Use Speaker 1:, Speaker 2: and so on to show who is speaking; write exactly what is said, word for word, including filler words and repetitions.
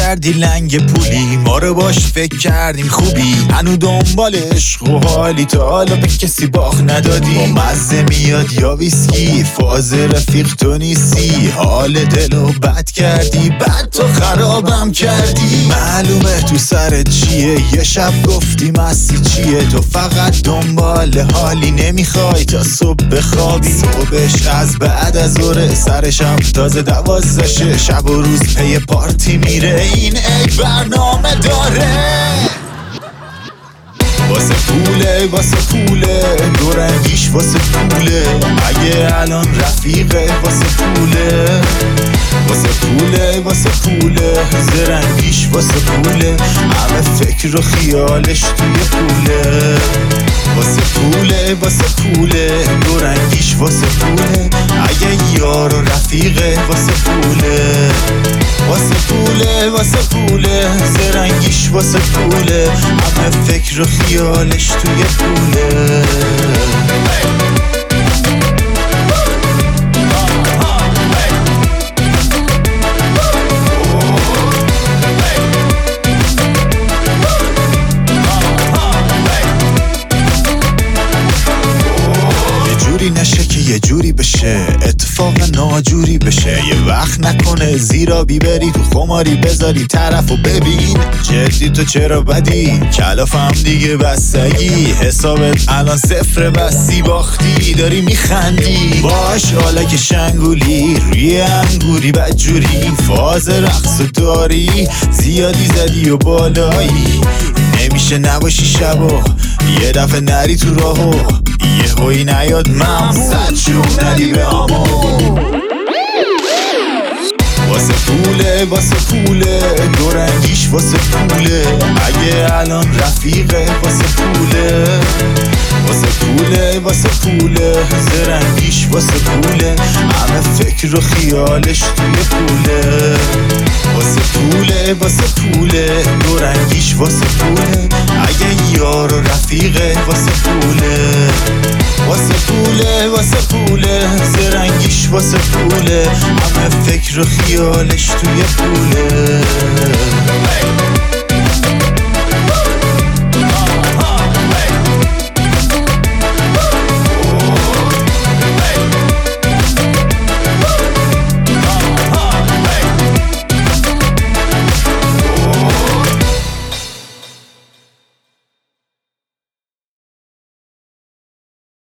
Speaker 1: کردی لنگ پولی، ما رو باش فکر کردیم خوبی، هنو دنبال عشق و حالی، تا حالا به کسی باخ ندادی. با مزه میاد یا ویسکی، فاز رفیق تو نیستی، حال دلو بد کردی، بعد تو خرابم کردی. معلومه تو سرت چیه، یه شب گفتی مستی چیه، تو فقط دنبال حالی، نمیخوای تا صبح بخوابی. صبحش از بعد از ظهر، سرشم تازه دوازده، شب و روز پی پارتی میره، این یک برنامه داره. واسه پوله واسه پوله، دورنگیش واسه پوله، اگه الان رفیقه واسه پوله. واسه پوله واسه پوله، زرنگیش واسه پوله، همه فکر و خیالش توی پوله. واسه پوله واسه پوله، دورنگیش واسه پوله، اگه یار و رفیقه واسه پوله. واسه پوله واسه پوله، زرنگیش واسه پوله، همه فکر و خیالش توی پوله. نشه که یه جوری بشه، اتفاق ناجوری بشه، یه وقت نکنه زیرا بیبری تو خماری، بذاری طرف و ببین جدی تو چرا بدی، کلافم دیگه بستگی، حسابت الان صفر بستی، باختی داری میخندی، باش حالا که شنگولی روی انگوری بدجوری، فاز رقص داری زیادی زدی و بالایی، نمیشه نباشی شبا یه دفعه نری تو راهو، یه هایی نیاد ممون صد شون ندی به آمون. واسه پوله واسه پوله، دورنگیش واسه پوله، اگه الان رفیقه واسه پوله. واسه پوله واسه پوله، زرنگیش واسه پوله، همه فکر و خیالش توی پوله. واسه پوله واسه پوله، دورنگیش واسه پوله، اگه یار و رفیقه واسه پوله. واسه پوله واسه پوله، زرنگیش واسه پوله، همه فکر و خیالش توی پوله.